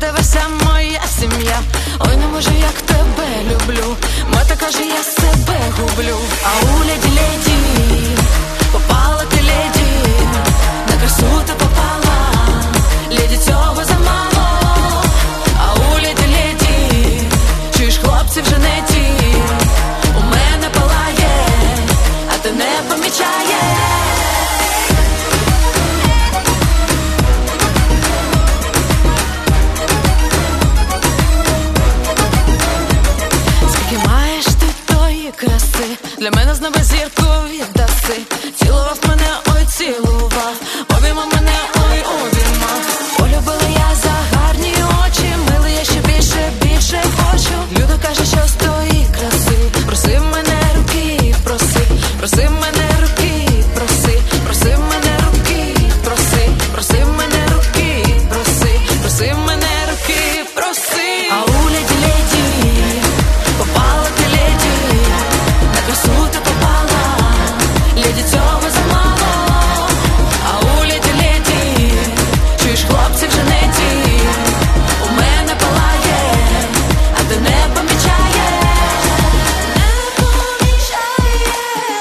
тебе вся моя сім'я. Ой, не можу, як тебе люблю. Мати каже, я себе гублю. А у леді, попала ти леді, на красу ти попала, леді цього замало. А у леді, чуєш, хлопці вже не ті, у мене палає, а ти не помічаєш. Краси, для мене з неба зірку віддаси. Цілував мене, ой, цілував, обіймав мене, ой, обіймав. Полюбила я за гарні очі, милий я ще більше, більше хочу. Люда каже, що з тої краси, проси мене руки, проси, проси мене руки, проси, проси мене руки, проси, проси мене руки, проси, проси мене руки, проси. А у леді, попала ти леді, на красу ти попала, леді цього замало. А у леді, чуєш, хлопці вже не ті, у мене палає, а ти не помічаєш. Не помічаєш.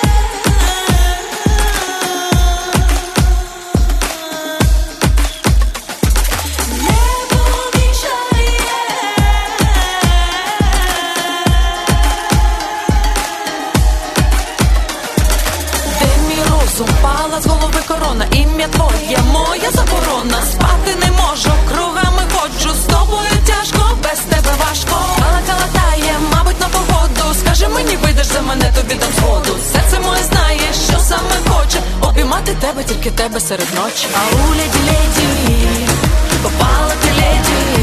Не помічаєш. Де мій розум, пала з голови корона, ім'я твоє, моя заборона. Спати не можу, кругами ходжу, з тобою тяжко, без тебе важко. Кала калатає, мабуть, на погоду, скажи мені, вийдеш за мене, тобі дам згоду. Серце моє знає, що саме хоче, обіймати тебе, тільки тебе серед ночі. А у леді, попала ти леді,